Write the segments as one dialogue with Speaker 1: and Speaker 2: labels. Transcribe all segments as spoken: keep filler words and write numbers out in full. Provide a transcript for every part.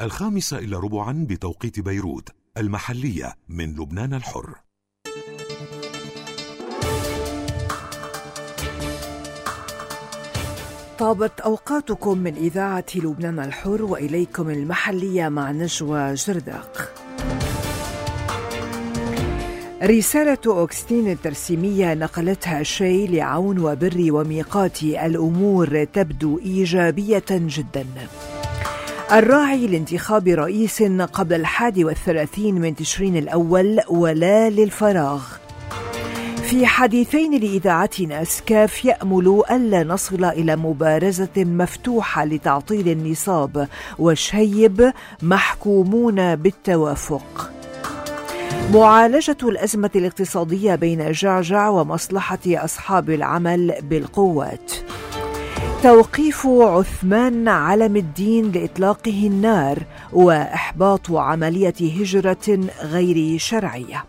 Speaker 1: الخامسة إلى ربعا بتوقيت بيروت، المحلية من لبنان الحر.
Speaker 2: طابت أوقاتكم من إذاعة لبنان الحر، وإليكم المحلية مع نجوى جرداق. رسالة أوغسطين الترسيمية نقلتها شي لعون وبري وميقاتي: الأمور تبدو إيجابية جدا. الراعي لانتخاب رئيس قبل الحادي والثلاثين من تشرين الأول ولا للفراغ. في حديثين لإذاعتنا سكاف يأمل ألا نصل إلى مبارزة مفتوحة لتعطيل النصاب، وشهيب محكومون بالتوافق. معالجة الأزمة الاقتصادية بين جعجع ومصلحة أصحاب العمل بالقوات. توقيف عثمان علم الدين لإطلاقه النار، وإحباط عملية هجرة غير شرعية.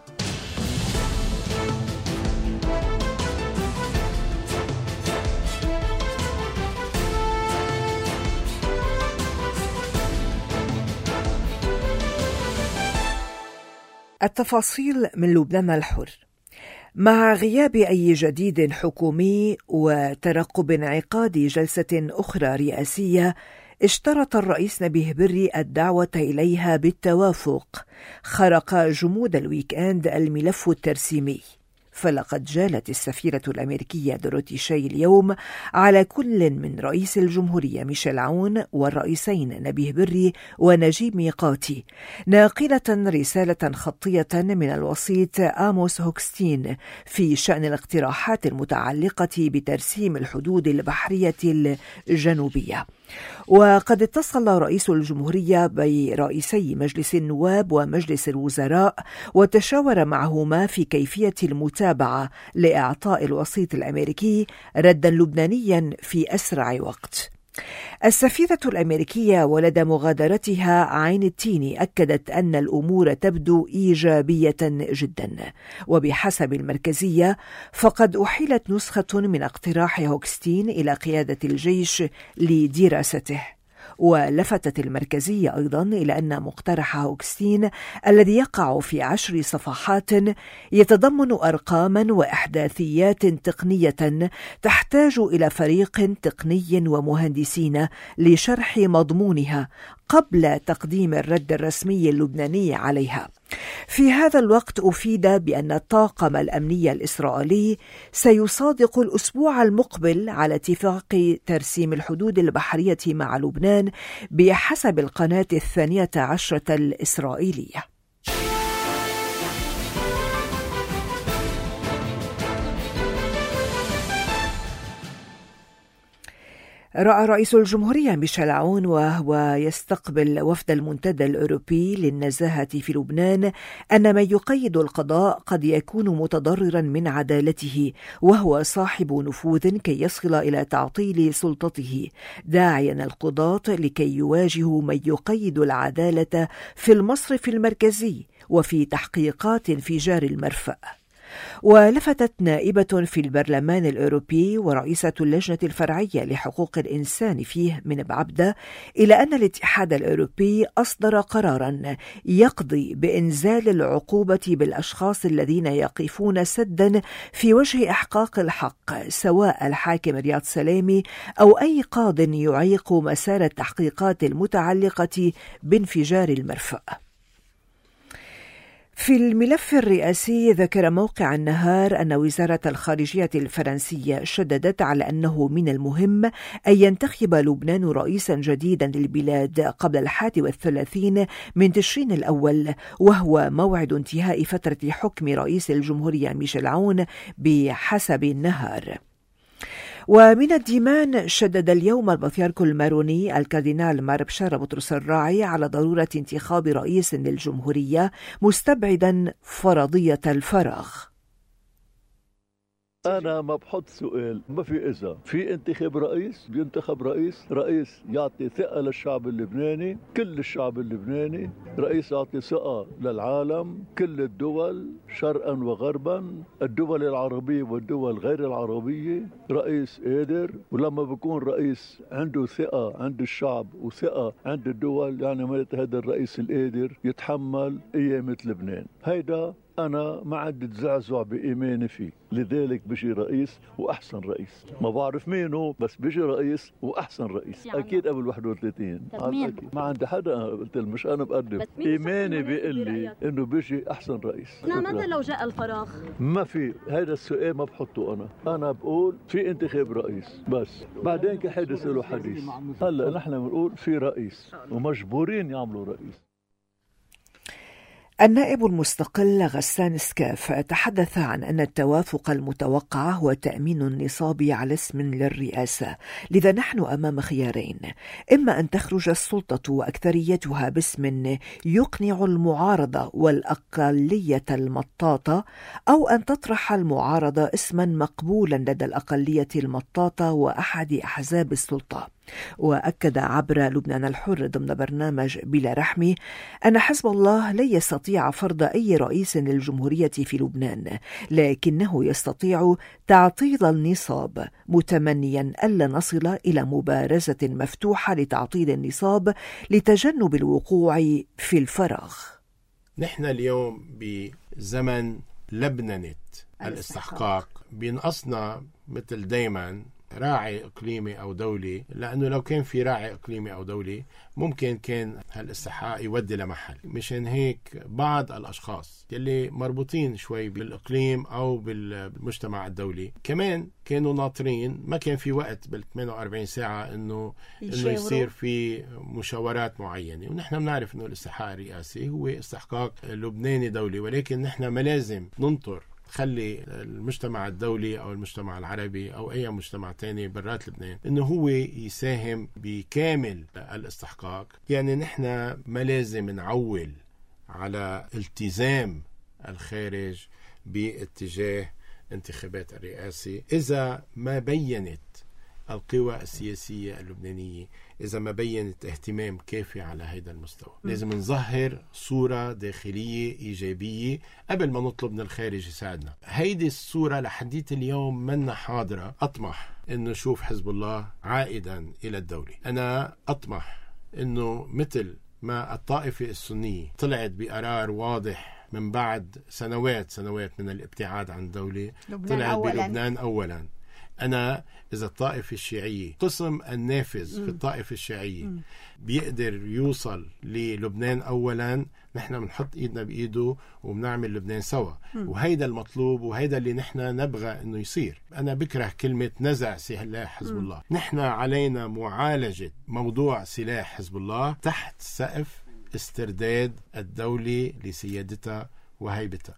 Speaker 2: التفاصيل من لبنان الحر. مع غياب أي جديد حكومي وترقب انعقاد جلسة أخرى رئاسية، اشترط الرئيس نبيه بري الدعوة إليها بالتوافق. خرق جمود الويك أند الملف الترسيمي، فلقد جالت السفيرة الأمريكية دوروثي شي اليوم على كل من رئيس الجمهورية ميشيل عون والرئيسين نبيه بري ونجيب ميقاتي، ناقلة رسالة خطية من الوسيط آموس هوغسطين في شأن الاقتراحات المتعلقة بترسيم الحدود البحرية الجنوبية. وقد اتصل رئيس الجمهورية برئيسي مجلس النواب ومجلس الوزراء، وتشاور معهما في كيفية المتابعة لإعطاء الوسيط الأمريكي ردا لبنانيا في أسرع وقت. السفيرة الأمريكية ولدى مغادرتها عين التيني أكدت أن الأمور تبدو إيجابية جدا، وبحسب المركزية فقد أحيلت نسخة من اقتراح هوغسطين إلى قيادة الجيش لدراسته. ولفتت المركزية أيضا إلى أن مقترح هوغسطين الذي يقع في عشر صفحات يتضمن أرقاما وإحداثيات تقنية تحتاج إلى فريق تقني ومهندسين لشرح مضمونها قبل تقديم الرد الرسمي اللبناني عليها. في هذا الوقت أفيد بأن الطاقم الأمني الإسرائيلي سيصادق الأسبوع المقبل على اتفاق ترسيم الحدود البحرية مع لبنان بحسب القناة الثانية عشرة الإسرائيلية. رأى رئيس الجمهورية ميشيل عون وهو يستقبل وفد المنتدى الأوروبي للنزاهة في لبنان أن من يقيد القضاء قد يكون متضررا من عدالته، وهو صاحب نفوذ كي يصل إلى تعطيل سلطته، داعيا القضاة لكي يواجهوا من يقيد العدالة في المصرف المركزي وفي تحقيقات انفجار المرفأ. ولفتت نائبة في البرلمان الأوروبي ورئيسة اللجنة الفرعية لحقوق الإنسان فيه من بعبدة إلى أن الاتحاد الأوروبي أصدر قراراً يقضي بإنزال العقوبة بالأشخاص الذين يقفون سداً في وجه إحقاق الحق، سواء الحاكم رياض سلامي أو أي قاض يعيق مسار التحقيقات المتعلقة بانفجار المرفأ. في الملف الرئاسي ذكر موقع النهار أن وزارة الخارجية الفرنسية شددت على أنه من المهم أن ينتخب لبنان رئيسا جديدا للبلاد قبل الحادي والثلاثين من تشرين الأول، وهو موعد انتهاء فترة حكم رئيس الجمهورية ميشيل عون بحسب النهار. ومن الديمان شدد اليوم البطريرك الماروني الكاردينال مار بشارة بطرس الراعي على ضرورة انتخاب رئيس للجمهورية، مستبعدا فرضية الفراغ.
Speaker 3: أنا ما بحط سؤال، ما في إذا في انتخاب رئيس، بينتخب رئيس رئيس يعطي ثقة للشعب اللبناني، كل الشعب اللبناني، رئيس يعطي ثقة للعالم، كل الدول شرقا وغربا، الدول العربية والدول غير العربية. رئيس قادر، ولما بيكون رئيس عنده ثقة عند الشعب وثقة عند الدول، يعني معناتها هذا الرئيس القادر يتحمل أيام لبنان. هيدا أنا ما عندي تزعزع بإيماني فيه، لذلك بيجي رئيس وأحسن رئيس. ما بعرف مينه، بس بيجي رئيس وأحسن رئيس يعني. أكيد قبل واحد وثلاثين ما عندي حدا، قلت مش أنا بقدم، إيماني بيقول لي إنه بيجي أحسن رئيس.
Speaker 4: لا ماذا لو جاء الفراغ؟
Speaker 3: ما في، هذا السؤال ما بحطه أنا أنا بقول في انتخاب رئيس بس، بعدين كحدث له حديث. هلأ نحن بنقول في رئيس ومجبورين يعملوا رئيس.
Speaker 2: النائب المستقل غسان سكاف تحدث عن أن التوافق المتوقع هو تأمين النصاب على اسم للرئاسة، لذا نحن أمام خيارين: إما أن تخرج السلطة وأكثريتها باسم يقنع المعارضة والأقلية المطاطة، أو أن تطرح المعارضة اسما مقبولا لدى الأقلية المطاطة وأحد أحزاب السلطة. وأكد عبر لبنان الحر ضمن برنامج بلا رحمة أن حزب الله لا يستطيع فرض أي رئيس للجمهورية في لبنان، لكنه يستطيع تعطيل النصاب، متمنيا ألا نصل إلى مبارزة مفتوحة لتعطيل النصاب لتجنب الوقوع في الفراغ.
Speaker 5: نحن اليوم بزمن لبننة الاستحقاق، بينقصنا مثل دايما راعي إقليمي أو دولي، لأنه لو كان في راعي إقليمي أو دولي ممكن كان هالاستحقاق يودي لمحل. مشان هيك بعض الأشخاص يلي مربوطين شوي بالإقليم أو بالمجتمع الدولي كمان كانوا ناطرين، ما كان في وقت بال ثمانية وأربعين ساعة إنه إنه يصير في مشاورات معينة. ونحن بنعرف إنه الاستحقاق الرئاسي هو استحقاق لبناني دولي، ولكن نحن ما لازم ننطر خلي المجتمع الدولي أو المجتمع العربي أو أي مجتمع تاني برات لبنان إنه هو يساهم بكامل الاستحقاق. يعني نحن ما لازم نعول على التزام الخارج باتجاه انتخابات الرئاسة إذا ما بيّنت القوى السياسية اللبنانية، إذا ما بيّنت اهتمام كافي على هذا المستوى. لازم نظهر صورة داخلية إيجابية قبل ما نطلب من الخارج يساعدنا. هيدي الصورة لحديت اليوم منا حاضرة. أطمح إنه شوف حزب الله عائدا إلى الدولة. أنا أطمح إنه مثل ما الطائفة السنية طلعت بقرار واضح من بعد سنوات سنوات من الابتعاد عن الدولة، طلعت أولاً. بلبنان أولا. أنا إذا الطائفة الشيعية قسم النافذ في الطائفة الشيعية م. بيقدر يوصل للبنان أولا، نحن بنحط إيدنا بإيده وبنعمل لبنان سوا. م. وهيدا المطلوب وهيدا اللي نحن نبغى إنه يصير. أنا بكره كلمة نزع سلاح حزب م. الله. نحن علينا معالجة موضوع سلاح حزب الله تحت سقف استرداد الدولة لسيادتها وهيبتها.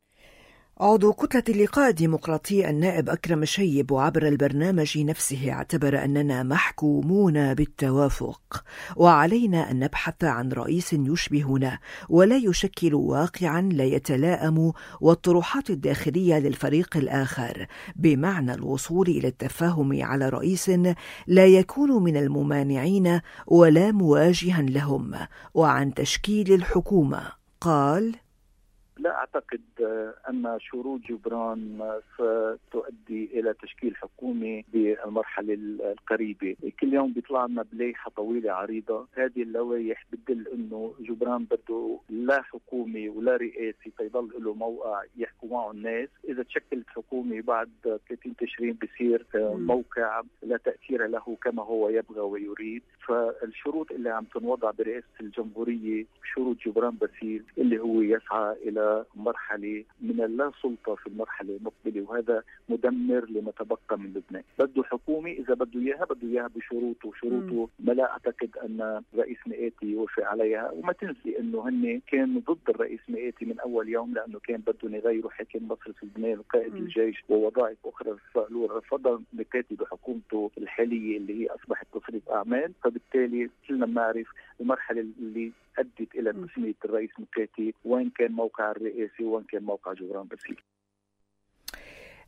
Speaker 2: عضو كتلة اللقاء الديمقراطي النائب أكرم الشيب وعبر البرنامج نفسه اعتبر أننا محكومون بالتوافق، وعلينا أن نبحث عن رئيس يشبهنا ولا يشكل واقعا لا يتلائم والطروحات الداخلية للفريق الآخر، بمعنى الوصول إلى التفاهم على رئيس لا يكون من الممانعين ولا مواجها لهم، وعن تشكيل الحكومة. قال:
Speaker 6: لا أعتقد أن شروط جبران ستؤدي إلى تشكيل حكومة بالمرحلة القريبة. كل يوم بيطلع لنا بلائحة طويلة عريضة، هذه اللوائح بتدل أنه جبران بده لا حكومة ولا رئاسي فيضل له موقع يحكوا معه الناس. إذا تشكلت حكومة بعد ثلاثين تشرين بصير موقع لا تأثير له كما هو يبغى ويريد. فالشروط اللي عم تنوضع برئاسة الجمهورية شروط جبران باسيل اللي هو يسعى إلى مرحلة من اللا سلطة في المرحلة المقبلة، وهذا مدمر لما تبقى من لبنان. بده حكومة إذا بده إياها بده إياها بشروطه وشروطه ما لا أعتقد أن رئيس مئاتي يوافق عليها. وما تنسي أنه هن كانوا ضد الرئيس مئاتي من أول يوم، لأنه كان بدهم يغيروا حكم مصر في لبنان وقائد الجيش ووظائف أخرى. رفض مكاتي بحكومته الحالية اللي هي أصبحت تصريف أعمال. فبالتالي كلنا بنعرف المرحلة اللي أدت إلى تسمية الرئيس مكاتي وين كان موقع الرئاسي وين كان موقع جبران باسيل.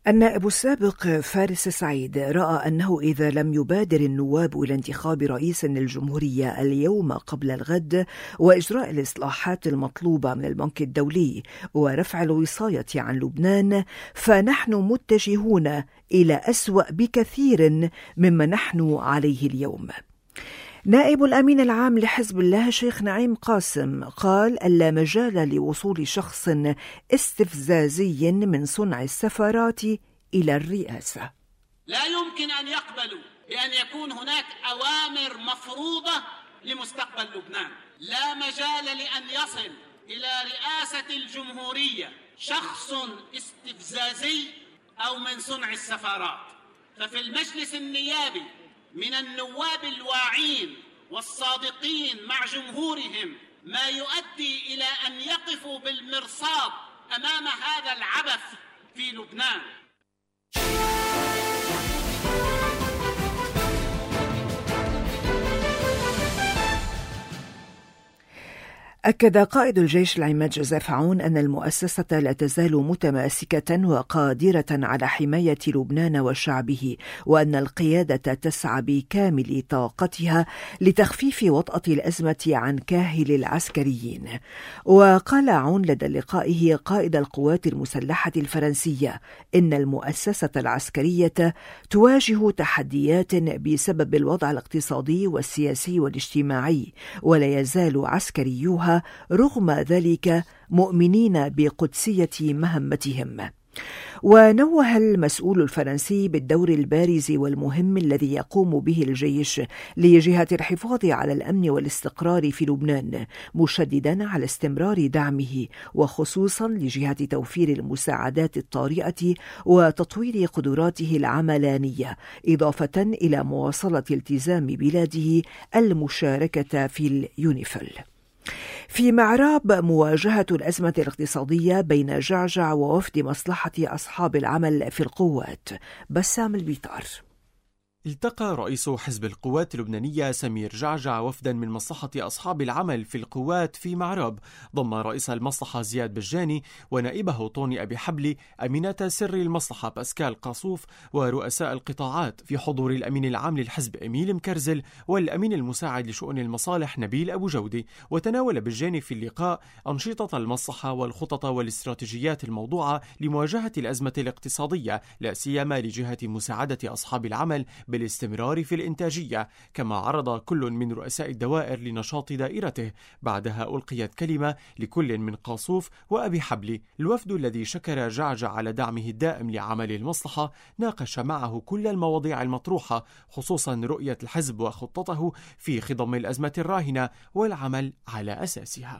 Speaker 2: النائب السابق فارس سعيد رأى أنه إذا لم يبادر النواب إلى انتخاب رئيس للجمهورية اليوم قبل الغد وإجراء الإصلاحات المطلوبة من البنك الدولي ورفع الوصاية عن لبنان، فنحن متجهون إلى أسوأ بكثير مما نحن عليه اليوم. نائب الأمين العام لحزب الله شيخ نعيم قاسم قال ألا مجال لوصول شخص استفزازي من صنع السفارات إلى الرئاسة.
Speaker 4: لا يمكن أن يقبلوا بأن يكون هناك أوامر مفروضة لمستقبل لبنان. لا مجال لأن يصل إلى رئاسة الجمهورية شخص استفزازي أو من صنع السفارات. ففي المجلس النيابي من النواب الواعين والصادقين مع جمهورهم ما يؤدي إلى أن يقفوا بالمرصاد أمام هذا العبث في لبنان.
Speaker 2: أكد قائد الجيش العماد جوزيف عون أن المؤسسة لا تزال متماسكة وقادرة على حماية لبنان وشعبه، وأن القيادة تسعى بكامل طاقتها لتخفيف وطأة الأزمة عن كاهل العسكريين. وقال عون لدى لقائه قائد القوات المسلحة الفرنسية إن المؤسسة العسكرية تواجه تحديات بسبب الوضع الاقتصادي والسياسي والاجتماعي، ولا يزال عسكريوها رغم ذلك مؤمنين بقدسية مهمتهم. ونوه المسؤول الفرنسي بالدور البارز والمهم الذي يقوم به الجيش لجهة الحفاظ على الأمن والاستقرار في لبنان، مشددا على استمرار دعمه وخصوصا لجهة توفير المساعدات الطارئة وتطوير قدراته العملانية، إضافة إلى مواصلة التزام بلاده المشاركة في اليونيفيل. في معراب مواجهة الأزمة الاقتصادية بين جعجع ووفد مصلحة أصحاب العمل في القوات، بسام البيطار.
Speaker 7: التقى رئيس حزب القوات اللبنانية سمير جعجع وفدا من مصلحة أصحاب العمل في القوات في معراب، ضم رئيس المصلحة زياد بجاني ونائبه طوني أبي حبلي، أمينة سر المصلحة باسكال قاصوف، ورؤساء القطاعات في حضور الأمين العام للحزب إميل مكرزل والأمين المساعد لشؤون المصالح نبيل أبو جودي. وتناول بجاني في اللقاء أنشطة المصلحة والخطط والاستراتيجيات الموضوعة لمواجهة الأزمة الاقتصادية، لا سيما لجهة مساعدة أصحاب العمل بالاستمرار في الإنتاجية. كما عرض كل من رؤساء الدوائر لنشاط دائرته. بعدها ألقيت كلمة لكل من قاصوف وأبي حبلي. الوفد الذي شكر جعجع على دعمه الدائم لعمل المصلحة ناقش معه كل المواضيع المطروحة، خصوصا رؤية الحزب وخطته في خضم الأزمة الراهنة والعمل على أساسها.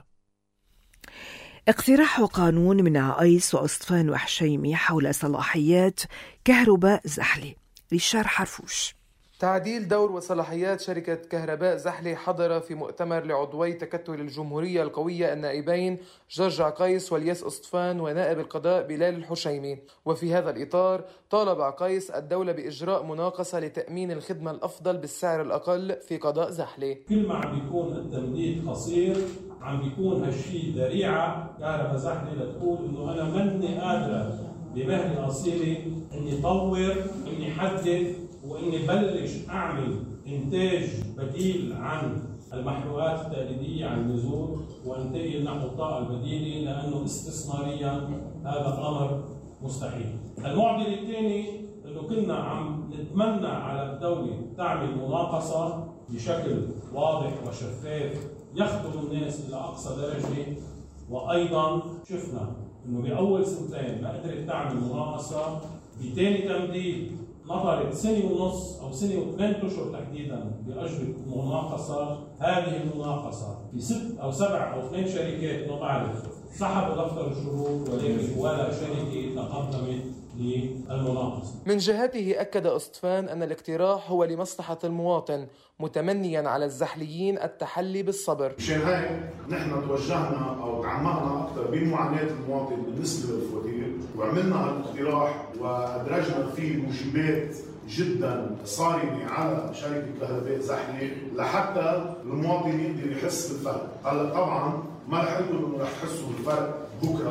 Speaker 2: اقتراح قانون من عايس وأصطفان وحشيمي حول صلاحيات كهرباء زحلي. ريشار حرفوش.
Speaker 8: تعديل دور وصلاحيات شركة كهرباء زحلي حضر في مؤتمر لعضوي تكتل الجمهورية القوية النائبين جورج عقايس والياس أصطفان ونائب القضاء بلال الحشيمي. وفي هذا الإطار طالب عقايس الدولة بإجراء مناقصة لتأمين الخدمة الأفضل بالسعر الأقل في قضاء زحلي.
Speaker 9: كل ما عم بيكون التمديد قصير عم بيكون هالشي ذريعة كهرباء زحلي لتقول إنه أنا مني قادرة بمهلي أصيلي إني طور إني حدث وإني بلش أعمل إنتاج بديل عن المحروقات التقليدية عن النزول وانتقل نحو الطاقة البديلة، لأنه استثماريا هذا أمر مستحيل. المعضل الثاني إنه كنا عم نتمنى على الدولة تعمل مناقصة بشكل واضح وشفاف يخدم الناس إلى أقصى درجة، وأيضا شفنا إنه بأول سنتين ما قدرت تعمل مناقصة، بثاني تمديد نظرت سنة ونص أو سنة وثمان أشهر تحديدا بأجرة مناقصة. هذه المناقصة في ست أو سبع أو ثمان شركات ما بعرف سحبوا دفتر الشروط، ولكن ولا شركة تقدمت للمناقصة.
Speaker 8: من جهته أكد أصطفان أن الاقتراح هو لمصلحة المواطن، متمنيا على الزحليين التحلي بالصبر.
Speaker 10: مشان هيك نحن توجهنا أو تعمقنا أكثر بمعاناة المواطن بالنسبة للفواتير، وعملنا هالاقتراح وأدرجنا فيه موجبات جدا صارمة على شركة كهرباء زحلي لحتى المواطن يقدر يحس بالفرق. هلا طبعا ما رح أقول إنه رح تحسوا بالفرق بكرة،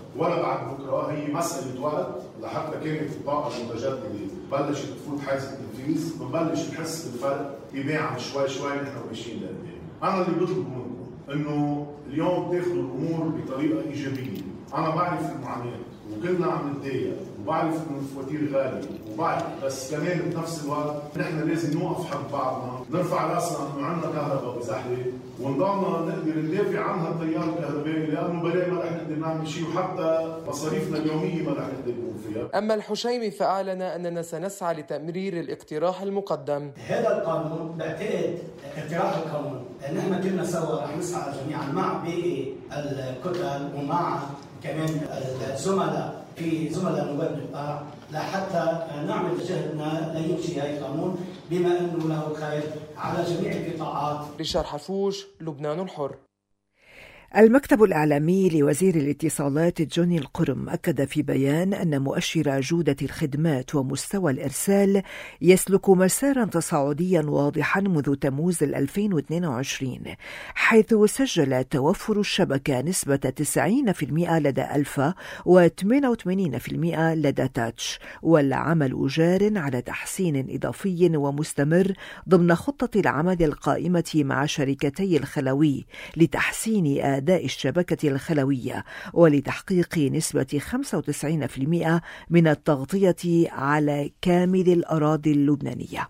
Speaker 10: ولا بعد بكره، هي مساله وقت لحتى كانت الطاقه المتجدده بلشت تفوت حيز التنفيذ، بنبلش نحس بالفرق يبيع شوي شوي نحن ماشيين لقدام. انا اللي بطلب منكم انه اليوم تاخذوا الامور بطريقه ايجابيه. انا بعرف المعاناه وكلنا عم نتضايق وبعرف انه الفواتير غاليه وبعرف، بس كمان بنفس الوقت نحن لازم نوقف حق بعضنا، نرفع راسنا انه عندنا كهرباء بزحله ونضلنا نقدر ندافع عنها التيار الكهربائي، لانه بلا ما رح نقدر نعمل شيء وحتى مصاريفنا اليوميه ما رح نقدر نقوم فيها.
Speaker 8: اما الحشيمي فاعلن اننا سنسعى لتمرير الاقتراح المقدم.
Speaker 11: هذا القانون بعتقد اقتراح القانون نحن كلنا سوا رح نسعى جميعا مع باقي الكتل ومع كمان الزملاء في زملاء نواب الإقطاع لحتى نعمل جهدنا ليمشي هذا القانون بما أنه له خير على جميع القطاعات.
Speaker 8: ريشار حفوش، لبنان الحر.
Speaker 2: المكتب الإعلامي لوزير الاتصالات جوني القرم أكد في بيان أن مؤشر جودة الخدمات ومستوى الإرسال يسلك مسارا تصاعديا واضحا منذ تموز ألفين واثنين وعشرين، حيث سجل توفر الشبكة نسبة تسعين بالمئة لدى ألفا وثمانية وثمانين بالمئة لدى تاتش، والعمل جار على تحسين إضافي ومستمر ضمن خطة العمل القائمة مع شركتي الخلوي لتحسين أداء الشبكة الخلوية ولتحقيق نسبة خمسة وتسعين بالمئة من التغطية على كامل الأراضي اللبنانية.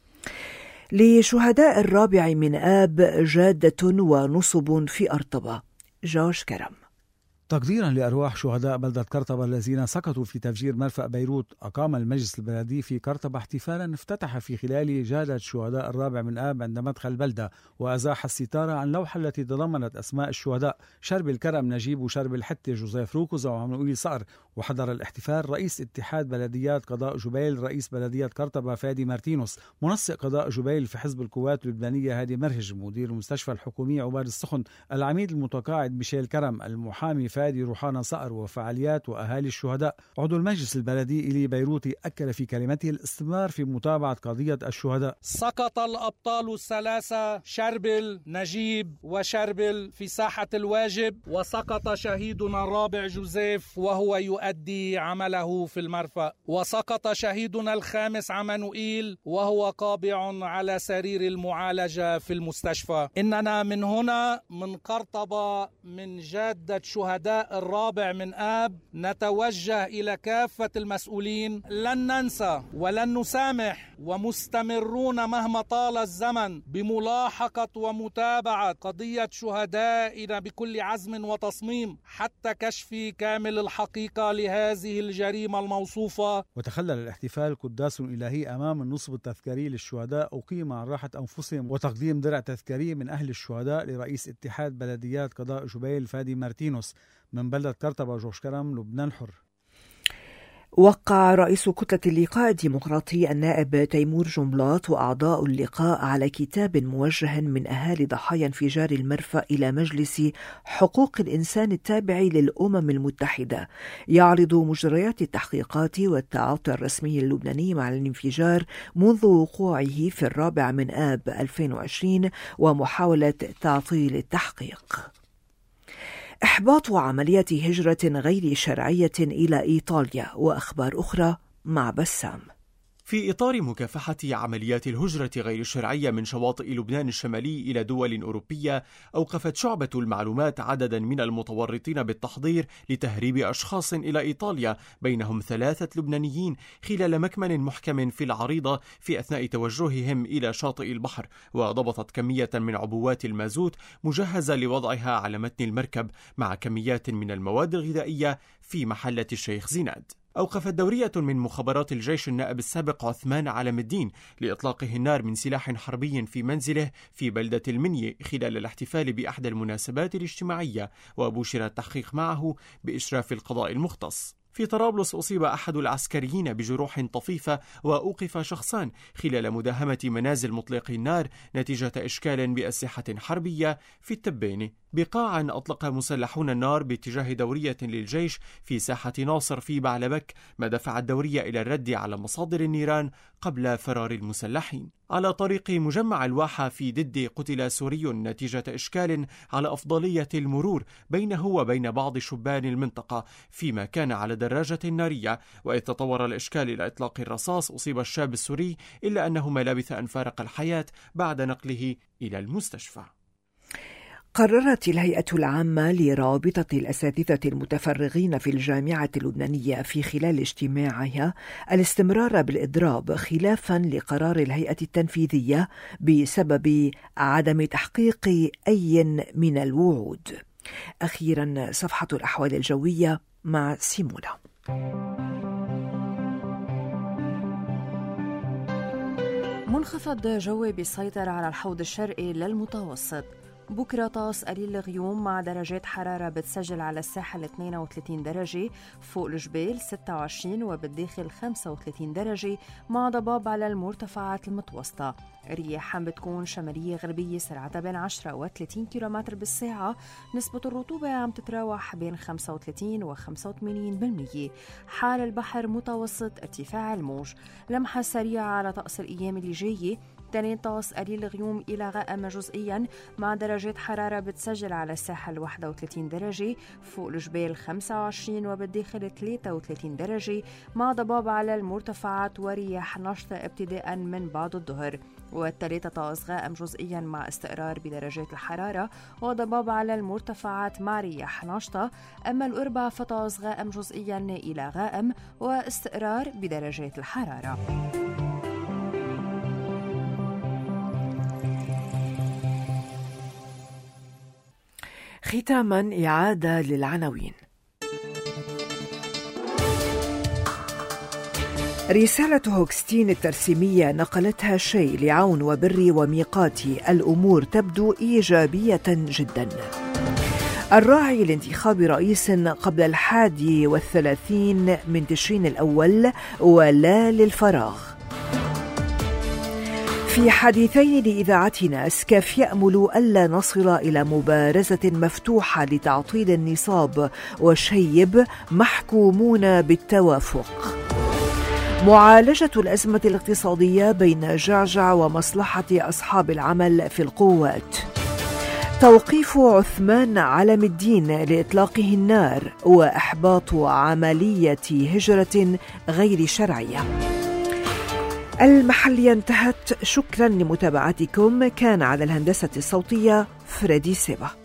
Speaker 2: لشهداء الرابع من آب جادة ونصب في أرطبة. جورج كرم.
Speaker 12: تقديرا لأرواح شهداء بلدة قرطبة الذين سقطوا في تفجير مرفأ بيروت، أقام المجلس البلدي في قرطبة احتفالا افتتح في خلاله جادة شهداء الرابع من آب عند مدخل البلدة، وأزاح الستارة عن لوحة التي تضمنت أسماء الشهداء: شرب الكرم نجيب وشرب الحتة جوزيف روكوزا وعمنوئيل صقر. وحضر الاحتفال رئيس اتحاد بلديات قضاء جبيل، رئيس بلدية قرطبة فادي مارتينوس، منسق قضاء جبيل في حزب القوات اللبنانية هادي مرهج، مدير المستشفى الحكومي عباد السخن، العميد المتقاعد ميشيل كرم، المحامي فادي روحانا صقر، وفعاليات وأهالي الشهداء. عضو المجلس البلدي إلي بيروتي أكد في كلمته الاستمرار في متابعة قضية الشهداء.
Speaker 13: سقط الأبطال الثلاثة شربل نجيب وشربل في ساحة الواجب، وسقط شهيدنا الرابع جوزيف وهو يؤدي عمله في المرفأ، وسقط شهيدنا الخامس عمنوئيل وهو قابع على سرير المعالجة في المستشفى. إننا من هنا من قرطبة من جادة شهداء الرابع من آب نتوجه إلى كافة المسؤولين: لن ننسى ولن نسامح، ومستمرون مهما طال الزمن بملاحقة ومتابعة قضية شهدائنا بكل عزم وتصميم حتى كشف كامل الحقيقة لهذه الجريمة الموصوفة.
Speaker 12: وتخلل الاحتفال قداس إلهي أمام النصب التذكاري للشهداء أقيم عن راحة أنفسهم وتقديم درع تذكاري من أهل الشهداء لرئيس اتحاد بلديات قضاء جبيل فادي مارتينوس. من بلدة قرطبة جورج كرم، لبنان الحر.
Speaker 2: وقع رئيس كتلة اللقاء الديمقراطي النائب تيمور جملات وأعضاء اللقاء على كتاب موجه من أهالي ضحايا انفجار المرفأ إلى مجلس حقوق الإنسان التابع للأمم المتحدة، يعرض مجريات التحقيقات والتعاطي الرسمي اللبناني مع الانفجار منذ وقوعه في الرابع من آب ألفين وعشرين ومحاولة تعطيل التحقيق. إحباط عملية هجرة غير شرعية إلى إيطاليا وأخبار أخرى مع بسام.
Speaker 7: في إطار مكافحة عمليات الهجرة غير الشرعية من شواطئ لبنان الشمالي إلى دول أوروبية، أوقفت شعبة المعلومات عددا من المتورطين بالتحضير لتهريب أشخاص إلى إيطاليا، بينهم ثلاثة لبنانيين، خلال مكمن محكم في العريضة في أثناء توجههم إلى شاطئ البحر، وضبطت كمية من عبوات المازوت مجهزة لوضعها على متن المركب مع كميات من المواد الغذائية في محلة الشيخ زيناد. أوقفت دورية من مخابرات الجيش النائب السابق عثمان علم الدين لإطلاقه النار من سلاح حربي في منزله في بلدة المنية خلال الاحتفال بأحدى المناسبات الاجتماعية، وبشر التحقيق معه بإشراف القضاء المختص. في طرابلس أصيب أحد العسكريين بجروح طفيفة وأوقف شخصان خلال مداهمة منازل مطلقي النار نتيجة إشكال بأسلحة حربية في التبينة. بقاعا أطلق مسلحون النار باتجاه دورية للجيش في ساحة ناصر في بعلبك، ما دفع الدورية إلى الرد على مصادر النيران قبل فرار المسلحين. على طريق مجمع الواحة في ددي قتل سوري نتيجة إشكال على أفضلية المرور بينه وبين بعض شبان المنطقة فيما كان على دراجة نارية، وإذ تطور الإشكال إلى إطلاق الرصاص أصيب الشاب السوري إلا أنه ما لبث أن فارق الحياة بعد نقله إلى المستشفى.
Speaker 2: قررت الهيئة العامة لرابطة الأساتذة المتفرغين في الجامعة اللبنانية في خلال اجتماعها الاستمرار بالإضراب خلافا لقرار الهيئة التنفيذية بسبب عدم تحقيق أي من الوعود. أخيرا صفحة الأحوال الجوية مع سيمونا.
Speaker 14: منخفض جوي بيسيطر على الحوض الشرقي للمتوسط. بكرة طقس قليل الغيوم مع درجات حرارة بتسجل على الساحل اثنين وثلاثين درجة، فوق الجبال ستة وعشرين وبالداخل خمسة وثلاثين درجة مع ضباب على المرتفعات المتوسطة. رياح بتكون شمالية غربية سرعتها بين عشرة و ثلاثين كيلومتر بالساعة. نسبة الرطوبة عم تتراوح بين خمسة وثلاثين و خمسة وثمانين بالمية. حال البحر متوسط ارتفاع الموج. لمحة سريعة على طقس الأيام اللي جاية. تاني طقس قليل غيوم إلى غائم جزئيا مع درجات حرارة بتسجل على الساحل واحد وثلاثين درجة، فوق الجبال خمسة وعشرين وبالداخل ثلاثة وثلاثين درجة مع ضباب على المرتفعات ورياح نشطة ابتداء من بعد الظهر. والثلاثة طقس غائم جزئيا مع استقرار بدرجات الحرارة وضباب على المرتفعات مع رياح نشطة. أما الأربع فطقس غائم جزئيا إلى غائم واستقرار بدرجات الحرارة.
Speaker 2: ختاما إعادة للعناوين. رسالة هوكستين الترسيمية نقلتها شيء لعون وبري وميقاتي. الأمور تبدو إيجابية جدا. الراعي لانتخاب رئيس قبل الحادي والثلاثين من تشرين الأول ولا للفراغ. في حديثين لإذاعتنا سكاف يأمل ألا نصل إلى مبارزة مفتوحة لتعطيل النصاب، وشيب محكومون بالتوافق. معالجة الأزمة الاقتصادية بين جعجع ومصلحة أصحاب العمل في القوات. توقيف عثمان علم الدين لإطلاقه النار وإحباط عملية هجرة غير شرعية. المحلية انتهت. شكرا لمتابعتكم. كان على الهندسة الصوتية فريدي سيبا.